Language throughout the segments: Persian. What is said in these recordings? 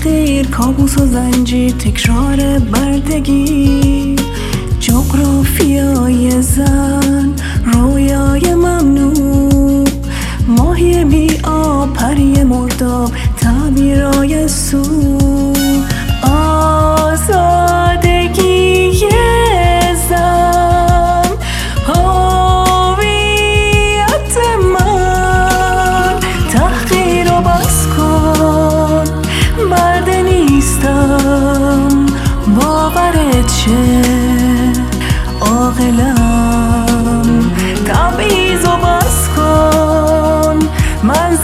تحقیر، کابوس و زنجیر، تکرار بردگی، جغرافیای زن، رویای ممنوع، ماهی بی آب، پری مرداب، تعبیرای سو، آزادگی زن، هویت من. تحقیر رو بس کن، برده نیستم، باورت چه عاقلم. تبعیض رو بس کن، من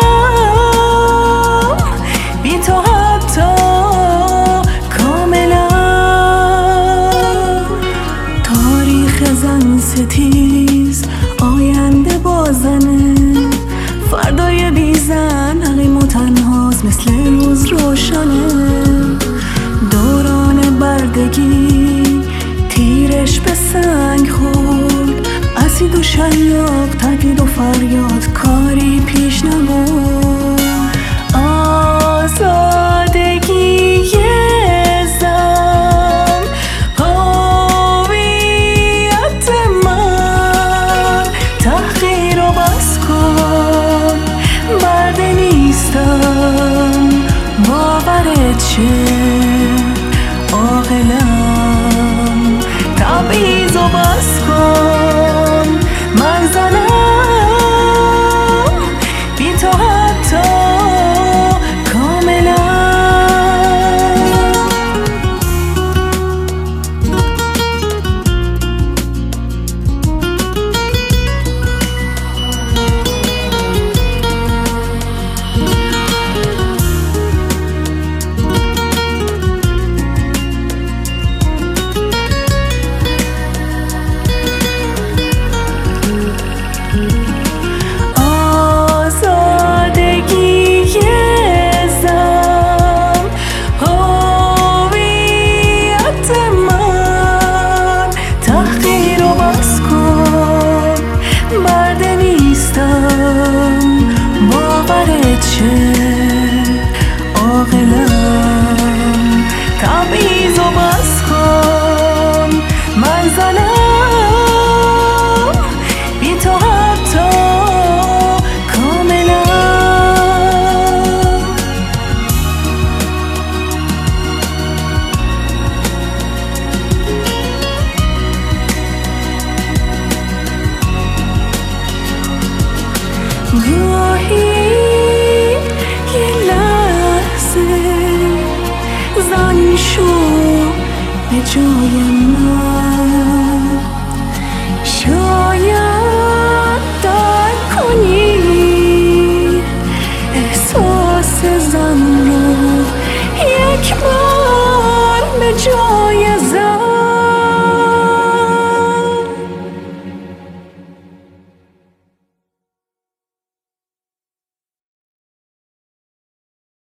زنم، بی تو حتی کاملم. تاریخ زن ستیز، آینده با زنه، فردای بی زن حقیم و تنهاست، مثل روز روشنه. دوران بردگی، تیرش به سنگ خورد، اسید و شلاق، تهدید و فریاد، کاری پیش نبرد. آزادگی زن، هویت من. تحقیر رو بس کن، برده نیستم، باورت چه عاقلم. تبعیض رو بس کن، من زنم، بی تو حتی کاملم. باورت چه